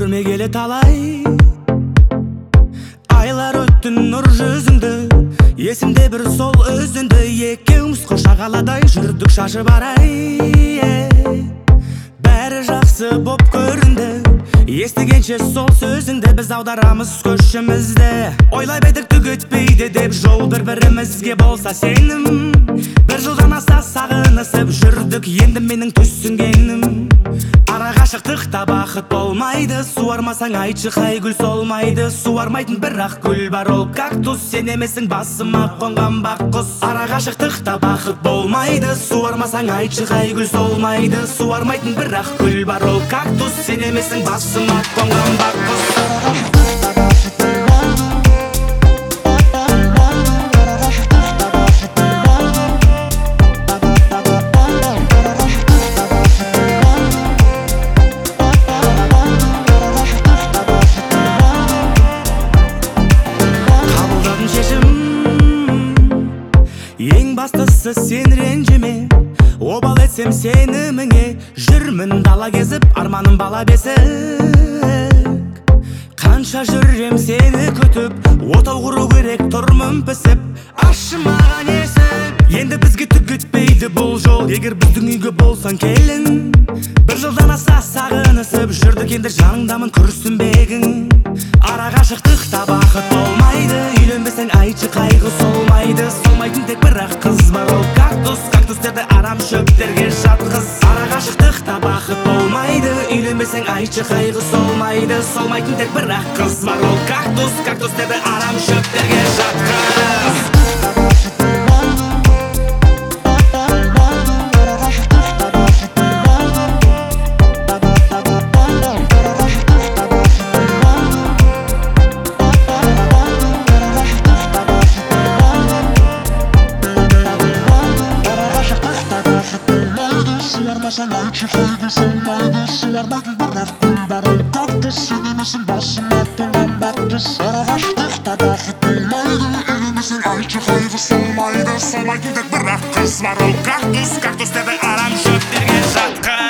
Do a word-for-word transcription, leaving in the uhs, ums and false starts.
көрмегеле талай айлар өтті нұр жүзіңді, есімде бір сол өзіңді. Екеуміз қошағаладай жүрдік шашып арай, бәрі жақсы боп көрінді. Естігенше сол сөзіңді, біз аударамыз көшімізді. Ойлай бедік түк өтпейді деп, жол бір-бірімізге болса сенім. Бір жылдан аса сағынысып жүрдік, енді менің түсінгенім. Ара ғашықтықта бақыт болмайды, суармасаң айтшы қай гүл солмайды. Суармайтын бірақ гүл бар, ол кактус. Сен емесің басыма қонған бақ құс. Ара ғашықтықта бақыт болмайды, суармасаң айтшы қай гүл солмайды. Суармайтын бірақ гүл бар, ол кактус. Сен емесің басыма қонған бақ құс. Ең бастысы сен ренжіме, обал етсем сеніміңе. Жүрмін дала кезіп, арманым бала бесік. Қанша жүрем сені күтіп, отау құру керек тұрмын пісіп. Ашы маған есік, енді бізге түк өтпейді бұл жол. Егер біздің үйге болсаң келін, бір жылдан аса сағынысып жүрдік, енді жаныңдамын күрсінбегің. Ара ғашықтықта бақыт болмайды, үйленбесең айтшы қайғы солмайды. Солмайтын тек бірақ қыз бар, ол кактус. Кактустерді арам шөптерге жатқыз. Ара ғашықтықта бақыт болмайды, үйленбесең айтшы қайғы солмайды. Солмайтын тек бірақ қыз бар, ол кактус. Кактустерді арам шөптерге жатқыз. Suarmasan ayçı kaydı solmaydı. Suarmadın бірақ gül бар, ол кактус. Сен емесің басыма қонған бақ құс. Ара ғашықтықта бақыт болмайды, үйленбесең айтшы қайғы солмайды. Солмайтын тек бірақ қыз бар, ол кактус. Кактустерді арам шөптерге жатқыз.